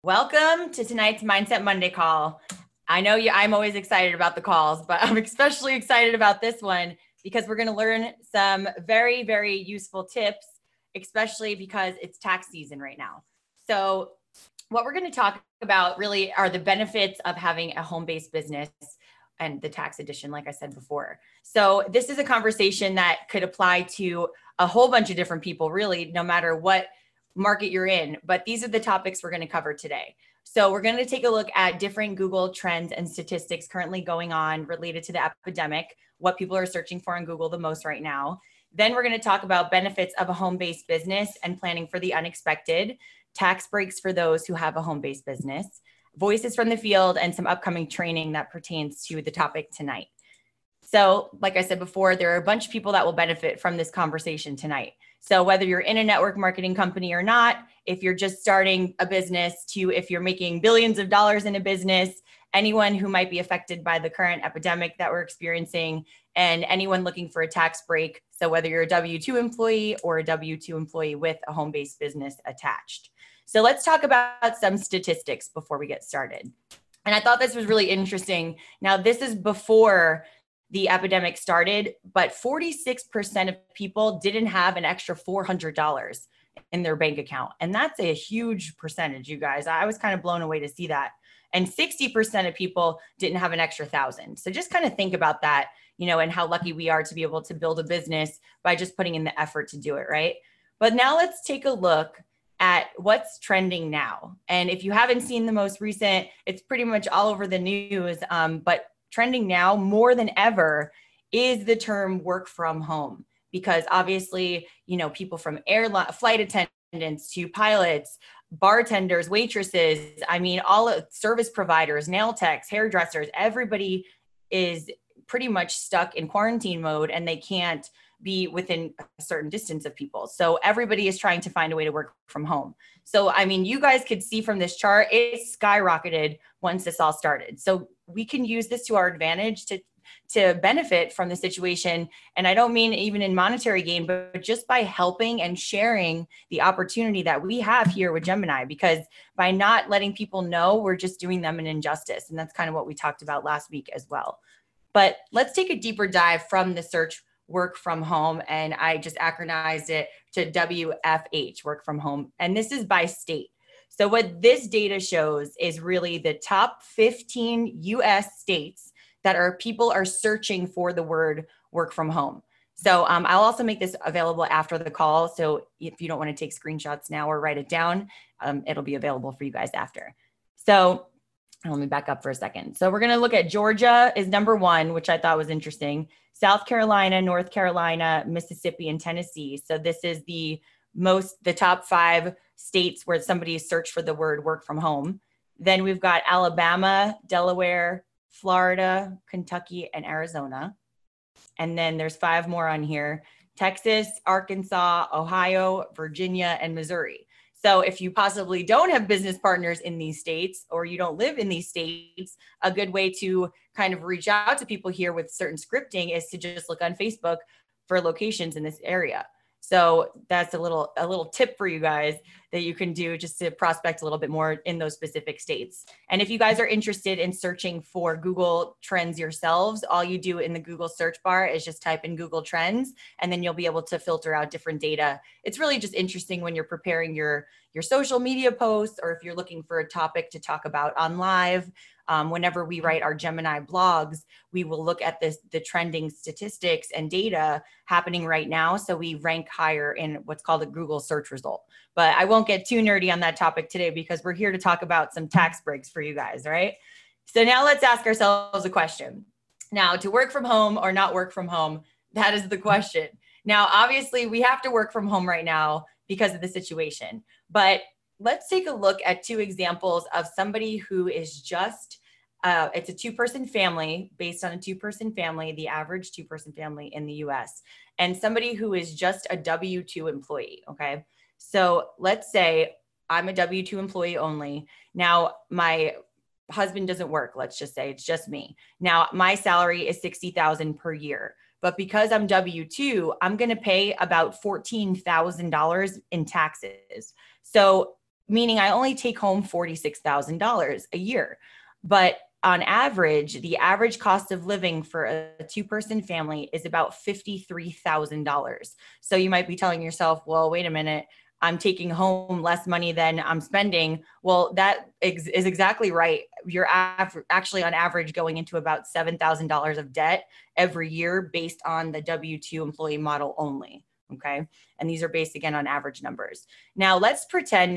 Welcome to tonight's Mindset Monday call. I know I'm always excited about the calls, but I'm especially excited about this one because we're going to learn some very, very useful tips, especially because it's tax season right now. So what we're going to talk about really are the benefits of having a home-based business and the tax edition, like I said before. So this is a conversation that could apply to a whole bunch of different people, really, no matter what market you're in. But these are the topics we're going to cover today. So we're going to take a look at different Google trends and statistics currently going on related to the epidemic, what people are searching for on Google the most right now. Then we're going to talk about benefits of a home-based business and planning for the unexpected, tax breaks for those who have a home-based business, voices from the field, and some upcoming training that pertains to the topic tonight. So, like I said before, there are a bunch of people that will benefit from this conversation tonight. So whether you're in a network marketing company or not, if you're just starting a business to if you're making billions of dollars in a business, anyone who might be affected by the current epidemic that we're experiencing, and anyone looking for a tax break. So whether you're a W-2 employee or a W-2 employee with a home-based business attached. So let's talk about some statistics before we get started. And I thought this was really interesting. Now, this is before the epidemic started, but 46% of people didn't have an extra $400 in their bank account. And that's a huge percentage, you guys. I was kind of blown away to see that. And 60% of people didn't have an extra $1,000. So just kind of think about that, and how lucky we are to be able to build a business by just putting in the effort to do it, right? But now let's take a look at what's trending now. And if you haven't seen the most recent, it's pretty much all over the news, but trending now more than ever is the term work from home, because obviously, people from flight attendants to pilots, bartenders, waitresses, all service providers, nail techs, hairdressers, everybody is pretty much stuck in quarantine mode and they can't be within a certain distance of people. So everybody is trying to find a way to work from home. So, you guys could see from this chart, it skyrocketed once this all started. So we can use this to our advantage to benefit from the situation. And I don't mean even in monetary gain, but just by helping and sharing the opportunity that we have here with Gemini, because by not letting people know, we're just doing them an injustice. And that's kind of what we talked about last week as well. But let's take a deeper dive from the search work from home. And I just acronized it to WFH, work from home. And this is by state. So what this data shows is really the top 15 US states that people are searching for the word work from home. So I'll also make this available after the call. So if you don't want to take screenshots now or write it down, it'll be available for you guys after. So let me back up for a second. So we're going to look at Georgia is number 1, which I thought was interesting. South Carolina, North Carolina, Mississippi, and Tennessee. So this is the top 5 states where somebody searched for the word work from home. Then we've got Alabama, Delaware, Florida, Kentucky, and Arizona. And then there's 5 more on here: Texas, Arkansas, Ohio, Virginia, and Missouri. So if you possibly don't have business partners in these states, or you don't live in these states, a good way to kind of reach out to people here with certain scripting is to just look on Facebook for locations in this area. So that's a little tip for you guys that you can do just to prospect a little bit more in those specific states. And if you guys are interested in searching for Google Trends yourselves, all you do in the Google search bar is just type in Google Trends, and then you'll be able to filter out different data. It's really just interesting when you're preparing your social media posts, or if you're looking for a topic to talk about on live. Whenever we write our Gemini blogs, we will look at the trending statistics and data happening right now. So we rank higher in what's called a Google search result. But I won't get too nerdy on that topic today because we're here to talk about some tax breaks for you guys, right? So now let's ask ourselves a question. Now, to work from home or not work from home, that is the question. Now, obviously, we have to work from home right now because of the situation. But let's take a look at 2 examples of somebody who is just it's a 2-person family, based on a 2-person family, the average 2-person family in the US, and somebody who is just a W-2 employee. Okay. So let's say I'm a W-2 employee only. Now my husband doesn't work. Let's just say it's just me. Now my salary is $60,000 per year, but because I'm W-2, I'm going to pay about $14,000 in taxes. So meaning I only take home $46,000 a year. But on average, the average cost of living for a two-person family is about $53,000. So you might be telling yourself, well, wait a minute, I'm taking home less money than I'm spending. Well, that is exactly right. You're actually on average going into about $7,000 of debt every year based on the W-2 employee model only. Okay. And these are based again on average numbers. Now let's pretend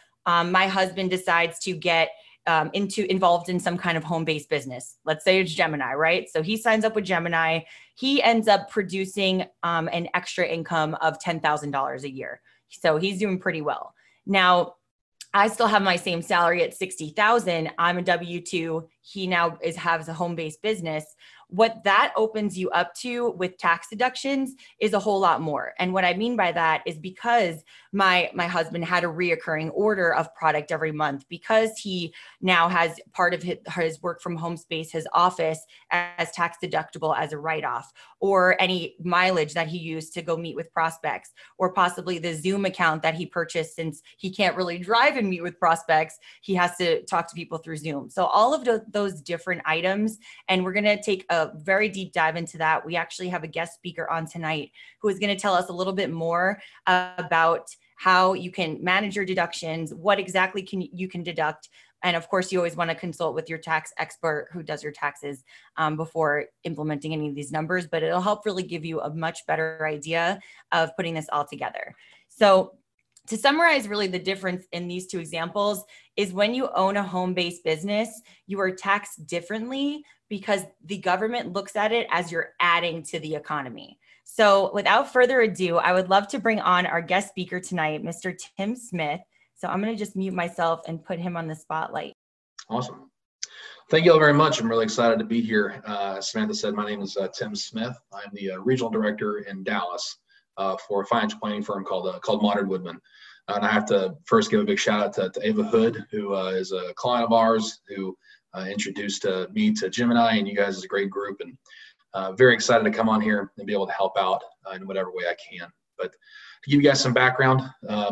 my husband decides to get involved in some kind of home-based business. Let's say it's Gemini, right? So he signs up with Gemini. He ends up producing an extra income of $10,000 a year. So he's doing pretty well. Now, I still have my same salary at $60,000. I'm a W-2. He now has a home-based business. What that opens you up to with tax deductions is a whole lot more. And what I mean by that is because my husband had a reoccurring order of product every month, because he now has part of his work from home space, his office, as tax deductible as a write-off, or any mileage that he used to go meet with prospects, or possibly the Zoom account that he purchased since he can't really drive and meet with prospects. He has to talk to people through Zoom. So all of those different items, and we're going to take a very deep dive into that. We actually have a guest speaker on tonight who is going to tell us a little bit more about how you can manage your deductions, what exactly you can deduct. And of course, you always want to consult with your tax expert who does your taxes before implementing any of these numbers, but it'll help really give you a much better idea of putting this all together. So to summarize, really the difference in these two examples is when you own a home-based business, you are taxed differently because the government looks at it as you're adding to the economy. So without further ado, I would love to bring on our guest speaker tonight, Mr. Tim Smith. So I'm going to just mute myself and put him on the spotlight. Awesome. Thank you all very much. I'm really excited to be here. As Samantha said, my name is Tim Smith. I'm the regional director in Dallas for a financial planning firm called Modern Woodmen. And I have to first give a big shout out to Ava Hood, who is a client of ours who introduced me to Gemini, and you guys is a great group, and very excited to come on here and be able to help out in whatever way I can. But to give you guys some background,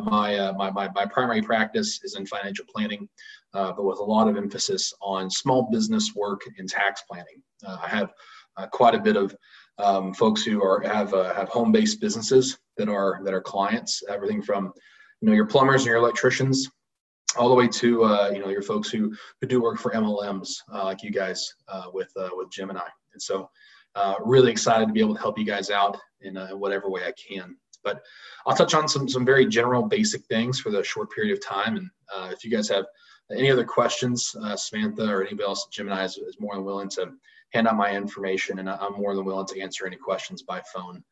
my primary practice is in financial planning, but with a lot of emphasis on small business work and tax planning. I have quite a bit of folks who have home-based businesses that are clients, everything from your plumbers and your electricians, all the way to your folks who do work for MLMs like you guys with Gemini. And so really excited to be able to help you guys out in whatever way I can. But I'll touch on some very general basic things for the short period of time. And if you guys have any other questions, Samantha or anybody else at Gemini is more than willing to hand out my information, and I'm more than willing to answer any questions by phone.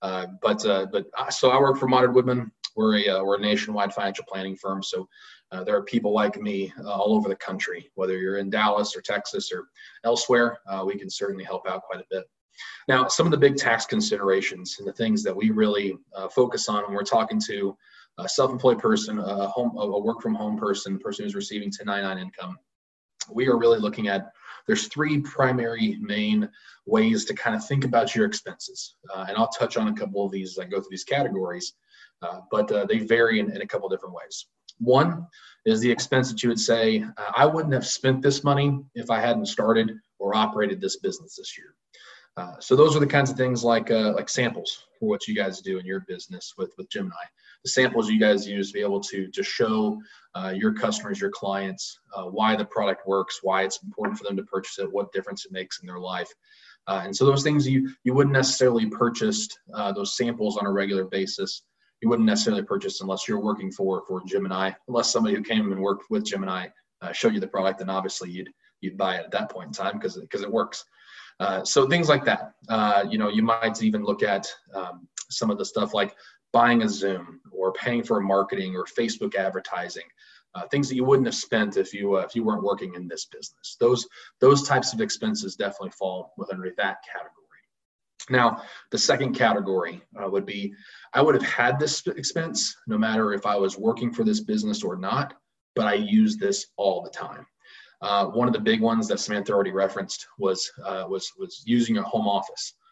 So I work for Modern Woodmen. We're a nationwide financial planning firm. So there are people like me all over the country, whether you're in Dallas or Texas or elsewhere, we can certainly help out quite a bit. Now, some of the big tax considerations and the things that we really focus on when we're talking to a self-employed person, a work-from-home person who's receiving 1099 income, we are really looking at, there's three primary main ways to kind of think about your expenses. And I'll touch on a couple of these as I go through these categories, but they vary in a couple of different ways. One is the expense that you would say, I wouldn't have spent this money if I hadn't started or operated this business this year. So those are the kinds of things like samples for what you guys do in your business with Gemini. The samples you guys use to be able to show your customers, your clients, why the product works, why it's important for them to purchase it, what difference it makes in their life. And so those things you wouldn't necessarily purchase those samples on a regular basis. You wouldn't necessarily purchase unless you're working for Gemini, unless somebody who came and worked with Gemini showed you the product, then obviously you'd buy it at that point in time because it works. So things like that. You might even look at some of the stuff like buying a Zoom or paying for marketing or Facebook advertising, things that you wouldn't have spent if you weren't working in this business. Those types of expenses definitely fall within that category. Now, the second category would be, I would have had this expense no matter if I was working for this business or not, but I use this all the time. One of the big ones that Samantha already referenced was using a home office.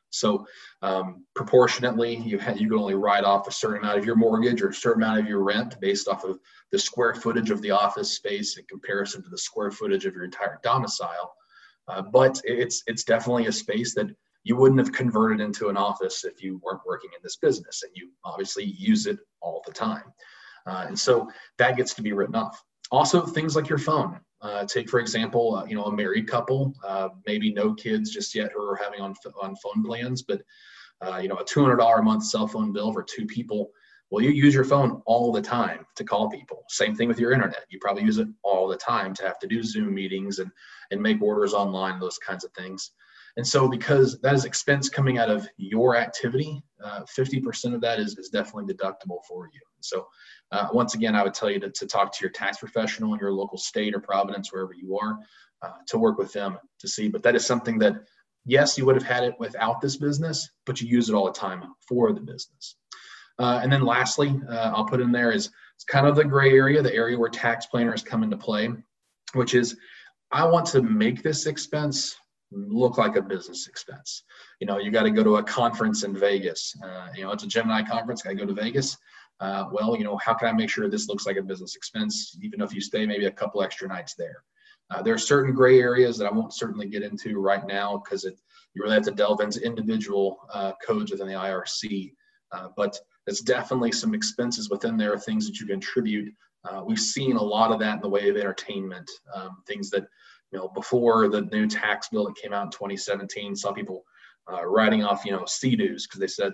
So proportionately, you can only write off a certain amount of your mortgage or a certain amount of your rent based off of the square footage of the office space in comparison to the square footage of your entire domicile. But it's definitely a space that you wouldn't have converted into an office if you weren't working in this business, and you obviously use it all the time. And so that gets to be written off. Also, things like your phone. Take, for example, a married couple, maybe no kids just yet who are having on phone plans, but a $200 a month cell phone bill for two people. Well, you use your phone all the time to call people. Same thing with your internet. You probably use it all the time to have to do Zoom meetings and make orders online, those kinds of things. And so because that is expense coming out of your activity, 50% of that is definitely deductible for you. So once again, I would tell you to talk to your tax professional in your local state or Providence, wherever you are, to work with them to see. But that is something that, yes, you would have had it without this business, but you use it all the time for the business. And then lastly, I'll put in there is it's kind of the gray area, the area where tax planners come into play, which is I want to make this expense look like a business expense. You got to go to a conference in Vegas. It's a Gemini conference. I go to Vegas. How can I make sure this looks like a business expense, even if you stay maybe a couple extra nights there? There are certain gray areas that I won't certainly get into right now because you really have to delve into individual codes within the IRC. But there's definitely some expenses within there, things that you contribute. We've seen a lot of that in the way of entertainment, things that, before the new tax bill that came out in 2017, saw people writing off, Sea-Doos because they said,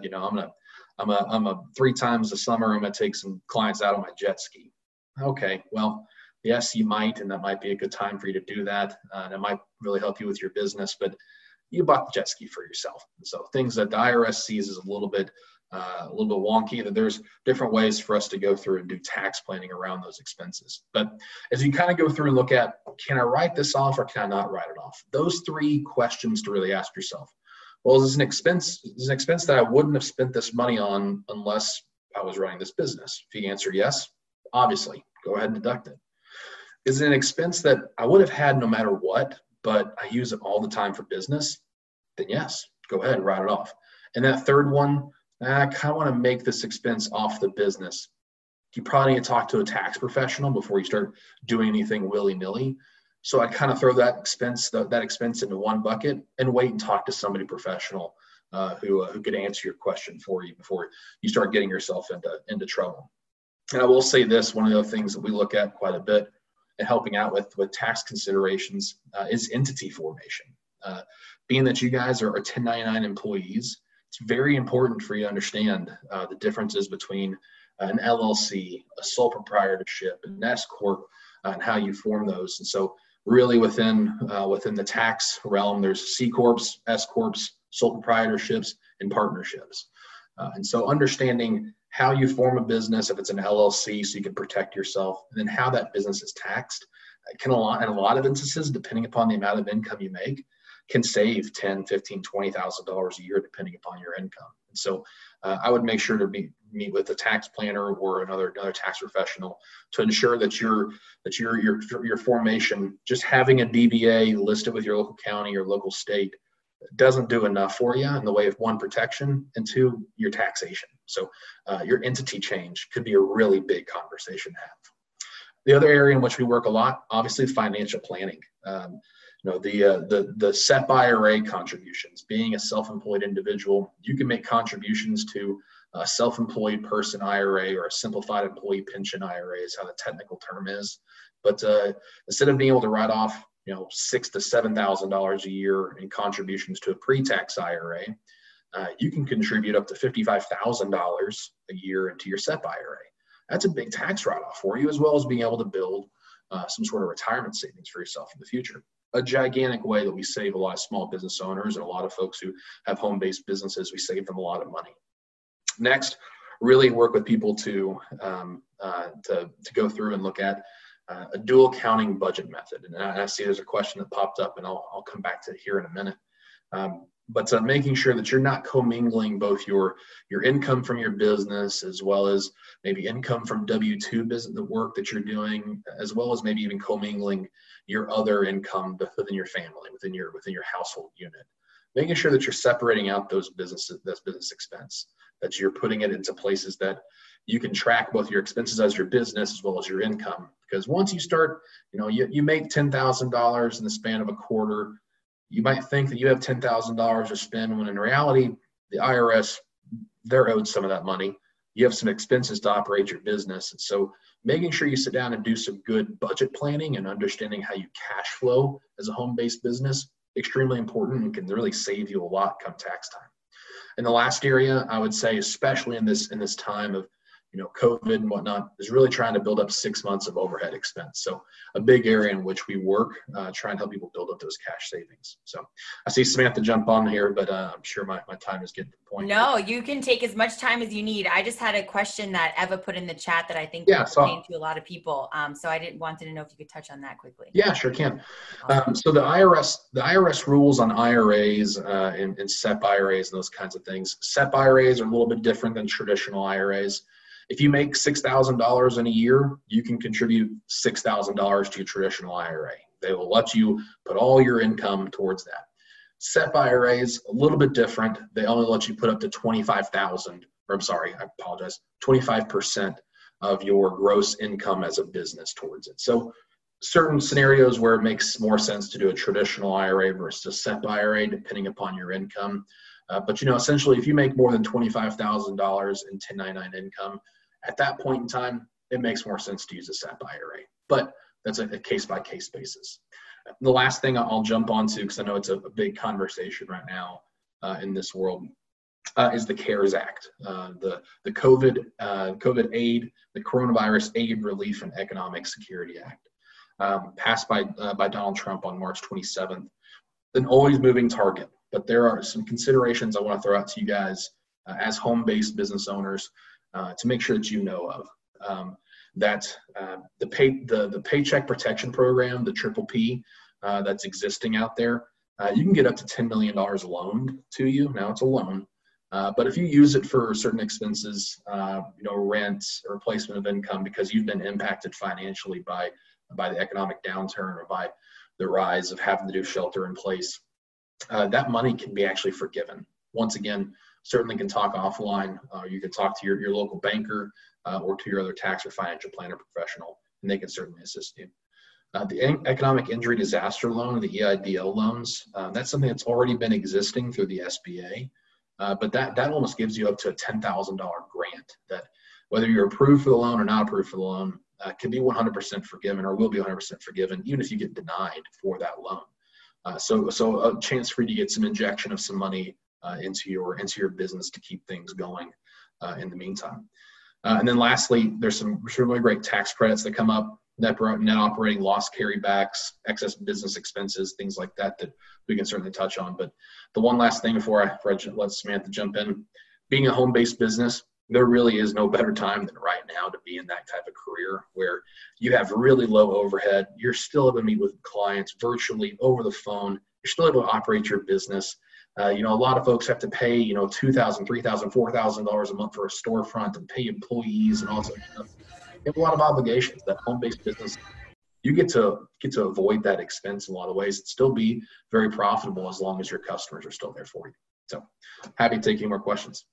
I'm a 3 times a summer, I'm going to take some clients out on my jet ski. Okay, well, yes, you might, and that might be a good time for you to do that. And it might really help you with your business, but you bought the jet ski for yourself. And so things that the IRS sees is a little bit wonky, that there's different ways for us to go through and do tax planning around those expenses. But as you kind of go through and look at, can I write this off or can I not write it off? Those 3 questions to really ask yourself. Well, is this an expense? Is this an expense that I wouldn't have spent this money on unless I was running this business? If you answer yes, obviously, go ahead and deduct it. Is it an expense that I would have had no matter what, but I use it all the time for business? Then yes, go ahead and write it off. And that third one, I kind of want to make this expense off the business. You probably need to talk to a tax professional before you start doing anything willy-nilly. So I kind of throw that expense into one bucket and wait and talk to somebody professional who could answer your question for you before you start getting yourself into trouble. And I will say this, one of the things that we look at quite a bit in helping out with tax considerations is entity formation. Being that you guys are 1099 employees, it's very important for you to understand the differences between an LLC, a sole proprietorship, an S Corp, and how you form those. And so really within the tax realm, there's C Corps, S Corps, sole proprietorships, and partnerships. And so understanding how you form a business, if it's an LLC, so you can protect yourself, and then how that business is taxed, in a lot of instances, depending upon the amount of income you make, can save $10,000, $15,000, $20,000 a year, depending upon your income. And so I would make sure to meet with a tax planner or another tax professional to ensure that your formation, just having a DBA listed with your local county or local state, doesn't do enough for you in the way of 1, protection, and 2, your taxation. So your entity change could be a really big conversation to have. The other area in which we work a lot, obviously, financial planning. The SEP IRA contributions. Being a self-employed individual, you can make contributions to a self-employed person IRA or a simplified employee pension IRA is how the technical term is. But instead of being able to write off $6,000 to $7,000 a year in contributions to a pre-tax IRA, you can contribute up to $55,000 a year into your SEP IRA. That's a big tax write-off for you, as well as being able to build some sort of retirement savings for yourself in the future. A gigantic way that we save a lot of small business owners and a lot of folks who have home-based businesses, we save them a lot of money. Next, really work with people to go through and look at a dual counting budget method. And I see there's a question that popped up, and I'll come back to it here in a minute. But making sure that you're not commingling both your income from your business, as well as maybe income from W-2 business, the work that you're doing, as well as maybe even commingling your other income within your family, within your household unit. making sure that you're separating out those business expense, that you're putting it into places that you can track both your expenses as your business as well as your income. Because once you start, you make $10,000 in the span of a quarter, you might think that you have $10,000 to spend, when in reality, the IRS, they're owed some of that money. You have some expenses to operate your business. And so making sure you sit down and do some good budget planning and understanding how you cash flow as a home-based business, extremely important, and can really save you a lot come tax time. And the last area I would say, especially in this time of COVID and whatnot, is really trying to build up 6 months of overhead expense. So a big area in which we work, try and help people build up those cash savings. So I see Samantha jump on here, but I'm sure my time is getting to the point. No, you can take as much time as you need. I just had a question that Eva put in the chat that I think pertained to a lot of people. So I wanted to know if you could touch on that quickly. Yeah, sure can. So the IRS rules on IRAs and SEP IRAs and those kinds of things. SEP IRAs are a little bit different than traditional IRAs. If you make $6,000 in a year, you can contribute $6,000 to your traditional IRA. They will let you put all your income towards that. SEP IRAs, a little bit different. They only let you put up to 25% of your gross income as a business towards it. So certain scenarios where it makes more sense to do a traditional IRA versus a SEP IRA, depending upon your income. But essentially, if you make more than $25,000 in 1099 income, at that point in time, it makes more sense to use a SEP IRA. But that's a case-by-case basis. The last thing I'll jump onto, because I know it's a big conversation right now in this world, is the CARES Act, the COVID aid, the Coronavirus Aid, Relief, and Economic Security Act, passed by Donald Trump on March 27th. An always moving target, but there are some considerations I want to throw out to you guys as home-based business owners to make sure that you know of. That the Paycheck Protection Program, the PPP, that's existing out there, you can get up to $10 million loaned to you. Now it's a loan, but if you use it for certain expenses, rent or replacement of income, because you've been impacted financially by the economic downturn or by the rise of having to do shelter in place, that money can be actually forgiven. Once again, certainly can talk offline. You can talk to your local banker or to your other tax or financial planner professional, and they can certainly assist you. The Economic Injury Disaster Loan, the EIDL loans, that's something that's already been existing through the SBA, but that almost gives you up to a $10,000 grant that, whether you're approved for the loan or not approved for the loan, can be 100% forgiven or will be 100% forgiven, even if you get denied for that loan. So a chance for you to get some injection of some money into your business to keep things going in the meantime. And then lastly, there's some really great tax credits that come up, net operating loss carrybacks, excess business expenses, things like that we can certainly touch on. But the one last thing before I let Samantha jump in, being a home-based business, there really is no better time than right now to be in that type of career where you have really low overhead. You're still able to meet with clients virtually over the phone. You're still able to operate your business. A lot of folks have to pay, $2,000, $3,000, $4,000 a month for a storefront and pay employees and all that stuff. You have a lot of obligations. That home-based business, you get to avoid that expense in a lot of ways and still be very profitable as long as your customers are still there for you. So happy to take any more questions.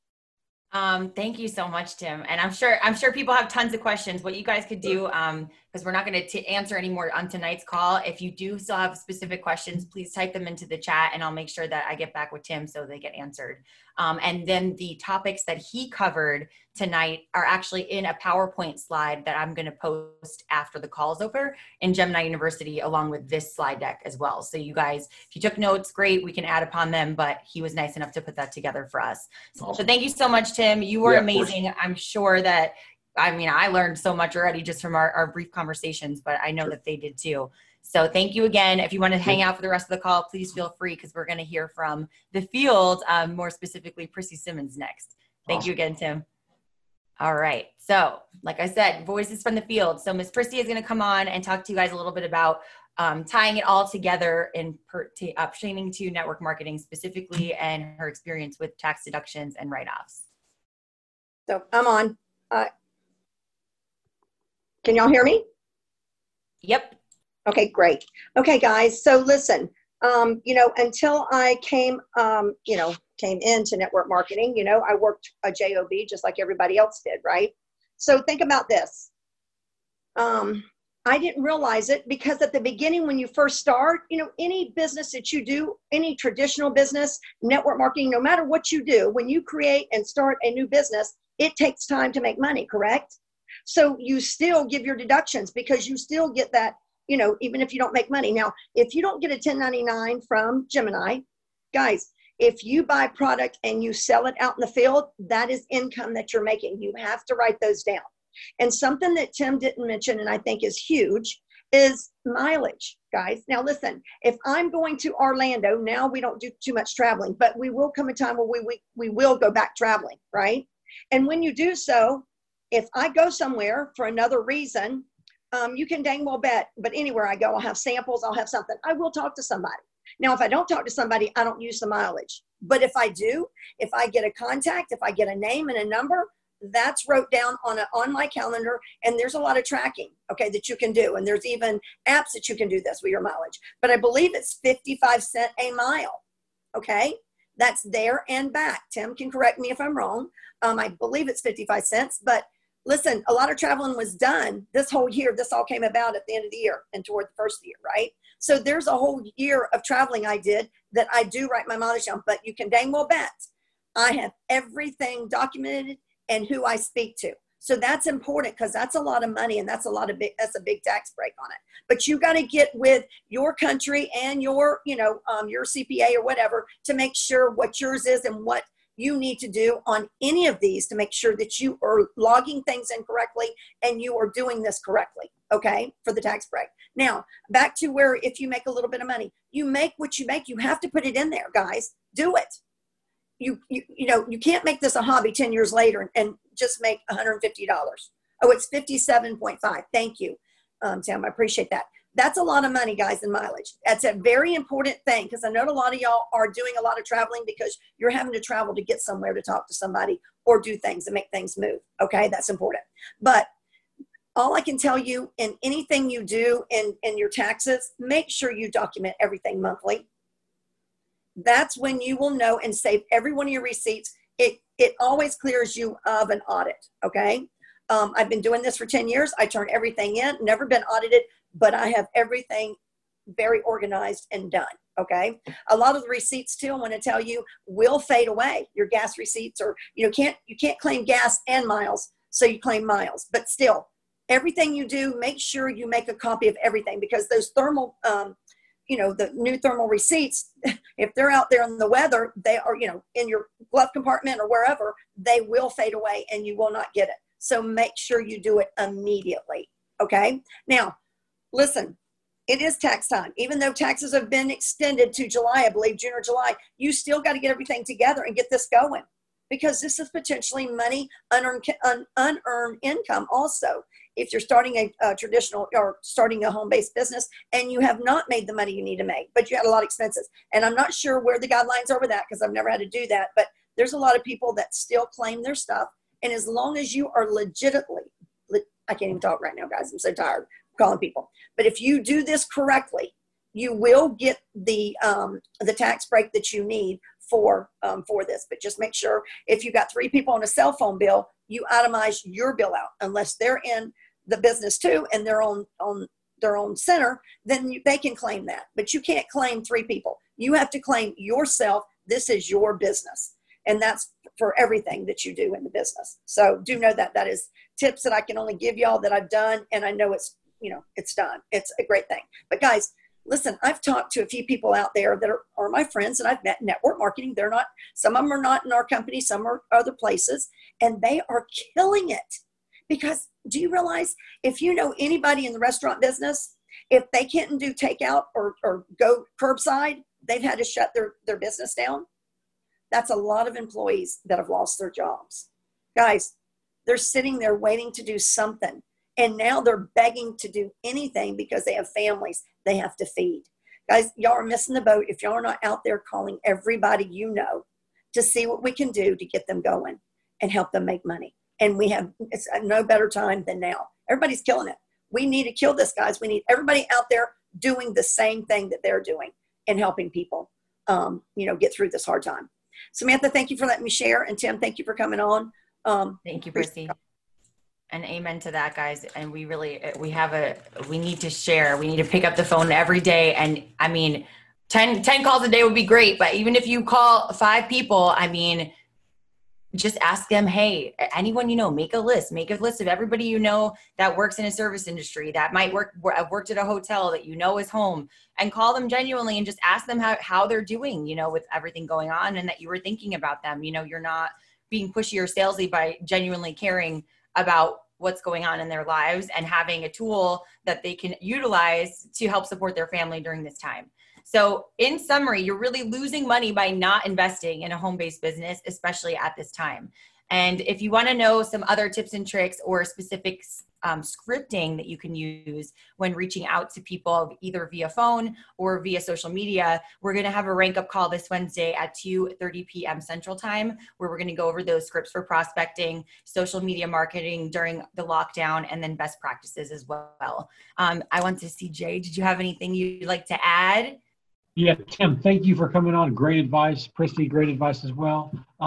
Thank you so much, Tim. And I'm sure people have tons of questions. What you guys could do, because we're not going to answer any more on tonight's call. If you do still have specific questions, please type them into the chat and I'll make sure that I get back with Tim so they get answered. And then the topics that he covered tonight are actually in a PowerPoint slide that I'm going to post after the call's over in Gemini University, along with this slide deck as well. So you guys, if you took notes, great, we can add upon them, but he was nice enough to put that together for us. Awesome. So thank you so much, Tim. You were amazing. I'm sure that, I learned so much already just from our brief conversations, but I know that they did too. So thank you again. If you want to hang out for the rest of the call, please feel free, because we're going to hear from the field, more specifically Prissy Simmons next. Thank you again, Tim. All right. So like I said, voices from the field. So Miss Prissy is going to come on and talk to you guys a little bit about tying it all together and pertaining to network marketing specifically, and her experience with tax deductions and write-offs. So I'm on. Can y'all hear me? Yep. Okay, great. Okay, guys. So listen, Until I came into network marketing, I worked a job just like everybody else did, right? So think about this. I didn't realize it because at the beginning, when you first start, any business that you do, any traditional business, network marketing, no matter what you do, when you create and start a new business, it takes time to make money, correct? So you still give your deductions because you still get that, even if you don't make money. Now, if you don't get a 1099 from Gemini, guys, if you buy product and you sell it out in the field, that is income that you're making. You have to write those down. And something that Tim didn't mention, and I think is huge, is mileage, guys. Now, listen, if I'm going to Orlando, now we don't do too much traveling, but we will come a time where we will go back traveling, right? And when you do so, if I go somewhere for another reason, you can dang well bet, but anywhere I go, I'll have samples, I'll have something. I will talk to somebody. Now, if I don't talk to somebody, I don't use the mileage. But if I do, if I get a contact, if I get a name and a number, that's wrote down on my calendar, and there's a lot of tracking, okay, that you can do. And there's even apps that you can do this with your mileage. But I believe it's 55 cents a mile, okay? That's there and back. Tim can correct me if I'm wrong. I believe it's 55 cents. But listen, a lot of traveling was done this whole year. This all came about at the end of the year and toward the first of the year, right? So there's a whole year of traveling I did that I do write my mileage down. But you can dang well bet I have everything documented and who I speak to. So that's important because that's a lot of money and that's a big tax break on it. But you got to get with your country and your CPA or whatever to make sure what yours is and what you need to do on any of these to make sure that you are logging things in correctly and you are doing this correctly, okay, for the tax break. Now, back to where if you make a little bit of money, you make what you make, you have to put it in there, guys. Do it. You can't make this a hobby 10 years later and just make $150. Oh, it's 57.5. Thank you, Tim. I appreciate that. That's a lot of money, guys, in mileage. That's a very important thing because I know a lot of y'all are doing a lot of traveling because you're having to travel to get somewhere to talk to somebody or do things and make things move. Okay, that's important. But all I can tell you in anything you do in your taxes, make sure you document everything monthly. That's when you will know and save every one of your receipts. It always clears you of an audit, okay? I've been doing this for 10 years. I turn everything in, never been audited, but I have everything very organized and done, okay? A lot of the receipts too, I want to tell you, will fade away. Your gas receipts or, you can't claim gas and miles, so you claim miles. But still, everything you do, make sure you make a copy of everything because those thermal the new thermal receipts, if they're out there in the weather, they are, in your glove compartment or wherever, they will fade away and you will not get it. So make sure you do it immediately. Okay. Now, listen, it is tax time. Even though taxes have been extended to July, I believe June or July, you still got to get everything together and get this going because this is potentially money, unearned income also. If you're starting a traditional or starting a home-based business and you have not made the money you need to make, but you had a lot of expenses. And I'm not sure where the guidelines are with that because I've never had to do that, but there's a lot of people that still claim their stuff. And as long as you are legitimately, I can't even talk right now, guys. I'm so tired of calling people. But if you do this correctly, you will get the tax break that you need for this. But just make sure if you got 3 people on a cell phone bill, you itemize your bill out unless they're in the business too and they're on their own center, then they can claim that. But you can't claim 3 people. You have to claim yourself. This is your business. And that's for everything that you do in the business. So do know that is tips that I can only give y'all that I've done. And I know it's done. It's a great thing. But guys, listen, I've talked to a few people out there that are my friends and I've met in network marketing. Some of them are not in our company, some are other places, and they are killing it. Because do you realize if you know anybody in the restaurant business, if they can't do takeout or go curbside, they've had to shut their business down. That's a lot of employees that have lost their jobs. Guys, they're sitting there waiting to do something. And now they're begging to do anything because they have families they have to feed. Guys, y'all are missing the boat if y'all are not out there calling everybody you know to see what we can do to get them going and help them make money. And it's no better time than now. Everybody's killing it. We need to kill this, guys. We need everybody out there doing the same thing that they're doing. in helping people, get through this hard time. Samantha, thank you for letting me share. And Tim, thank you for coming on. Thank you, Prissy. And amen to that, guys. And we need to share. We need to pick up the phone every day. And I mean, 10 calls a day would be great. But even if you call 5 people, I mean, just ask them, hey, anyone you know, make a list of everybody you know that works in a service industry, that might have worked at a hotel that you know is home, and call them genuinely and just ask them how they're doing, with everything going on, and that you were thinking about them. You're not being pushy or salesy by genuinely caring about what's going on in their lives and having a tool that they can utilize to help support their family during this time. So in summary, you're really losing money by not investing in a home-based business, especially at this time. And if you want to know some other tips and tricks or specific scripting that you can use when reaching out to people either via phone or via social media, we're going to have a rank up call this Wednesday at 2:30 p.m. Central Time, where we're going to go over those scripts for prospecting, social media marketing during the lockdown, and then best practices as well. I want to see, Jay, did you have anything you'd like to add? Yeah, Tim, thank you for coming on. Great advice. Prissy, great advice as well.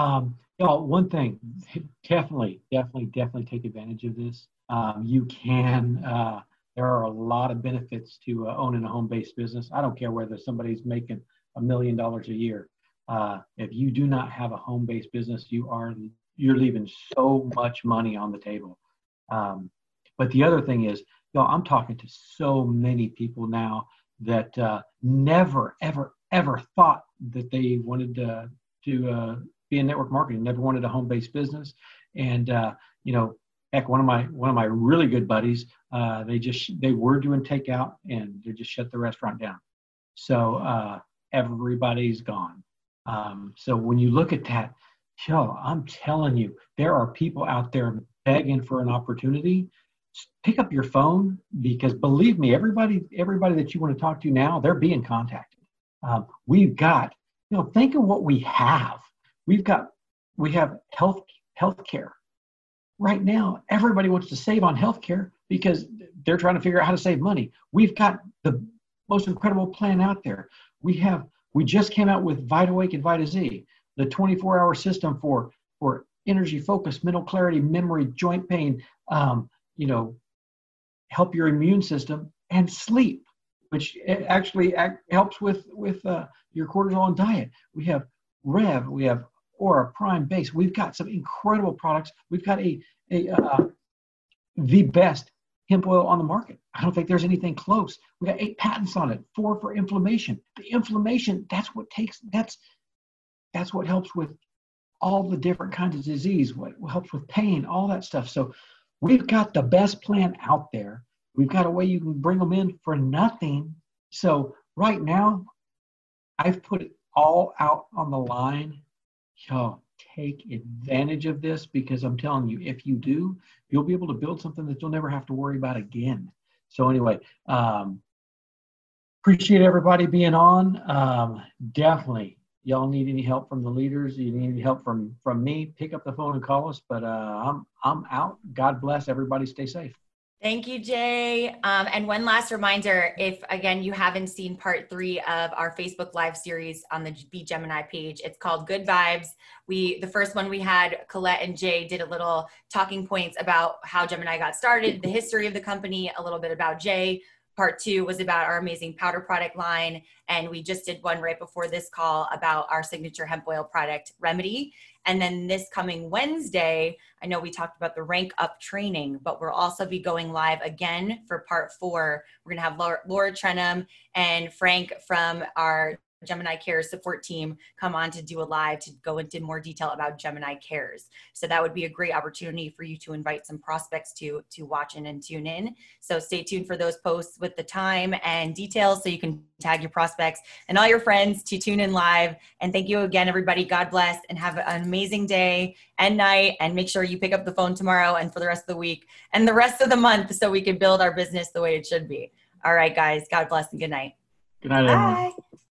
One thing, definitely take advantage of this. You can, there are a lot of benefits to owning a home-based business. I don't care whether somebody's making $1 million a year. If you do not have a home-based business, you're leaving so much money on the table. But the other thing is, I'm talking to so many people now that never, ever thought that they wanted to be in network marketing, never wanted a home-based business. And, heck, one of my really good buddies, they were doing takeout and they just shut the restaurant down. So everybody's gone. So when you look at that, I'm telling you, there are people out there begging for an opportunity. Pick up your phone, because believe me, everybody that you want to talk to now, they're being contacted. We've got, think of what we have. We have healthcare. Right now, everybody wants to save on healthcare because they're trying to figure out how to save money. We've got the most incredible plan out there. We just came out with VitaWake and VitaZ, the 24-hour system for energy, focus, mental clarity, memory, joint pain, help your immune system, and sleep, which actually helps with your cortisol and diet. We have Rev, we have Aura, Prime, Base. We've got some incredible products. We've got the best hemp oil on the market. I don't think there's anything close. We got 8 patents on it, 4 for inflammation. The inflammation, that's what helps with all the different kinds of disease, what helps with pain, all that stuff. So we've got the best plan out there. We've got a way you can bring them in for nothing. So right now, I've put it all out on the line. Take advantage of this, because I'm telling you, if you do, you'll be able to build something that you'll never have to worry about again. So anyway, appreciate everybody being on. Definitely, y'all need any help from the leaders, you need any help from me, pick up the phone and call us. But I'm out. God bless everybody. Stay safe. Thank you, Jay. And one last reminder, if again, you haven't seen part 3 of our Facebook Live series on the Be Gemini page, it's called Good Vibes. The first one we had, Colette and Jay did a little talking points about how Gemini got started, the history of the company, a little bit about Jay. Part 2 was about our amazing powder product line. And we just did one right before this call about our signature hemp oil product, Remedy. And then this coming Wednesday, I know we talked about the rank up training, but we'll also be going live again for part 4. We're going to have Laura Trenum and Frank from our Gemini Cares support team come on to do a live to go into more detail about Gemini Cares. So that would be a great opportunity for you to invite some prospects to watch in and tune in. So stay tuned for those posts with the time and details so you can tag your prospects and all your friends to tune in live. And thank you again, everybody. God bless and have an amazing day and night. And make sure you pick up the phone tomorrow and for the rest of the week and the rest of the month so we can build our business the way it should be. All right, guys. God bless and good night. Good night, everyone. Bye.